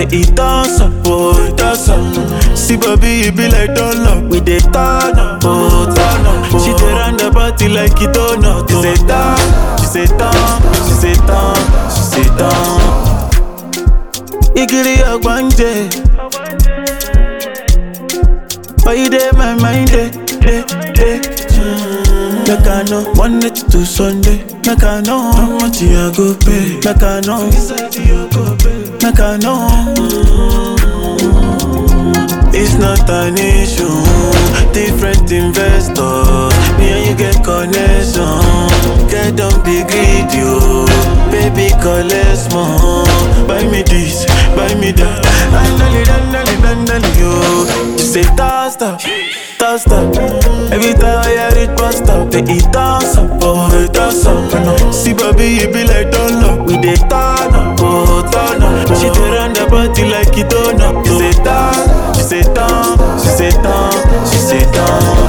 Say it toss up, oh, it toss up. See baby, it be like donut. We dey turn up, oh, turn up. She dey run the party like it donut. She say turn, she say turn, she say turn, she say turn. Igiri ogbanje. Why you dey my mind, Make I know, one night to Sunday. Make I know how much you go pay. Make I know, make I know. It's not an issue. Different investors, me and you get connection. Get don't be greedy, oh. Baby, collect more. Buy me this, buy me that. Dandali, yo. She say toss up. Every time I hear it bust up, they eat toss up, oh, it toss up. See baby, it be like donut. We dey turn up, oh, turn up. She dey run the party like it donut. She say turn, she say turn, she say turn, she say turn.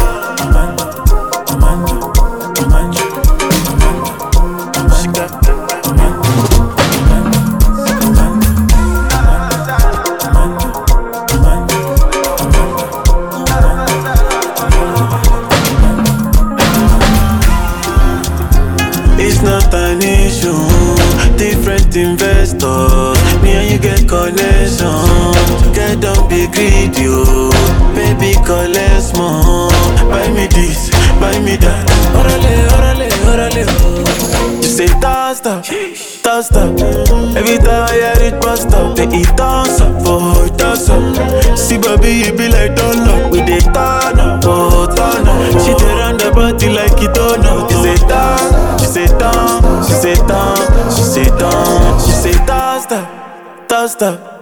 It's not an issue. Different investors, me and you get connection. Get don't be greedy, oh. Baby, collect more. Buy me this, buy me that. Orale, oh. You say toss up. Every time I hear it bust up, they eat toss up, oh, toss up. See baby, it be like donut. We dey turn up, oh, turn up. She dey run the party like it donut. She say turn, she say turn, she say turn, she say turn, she say toss up.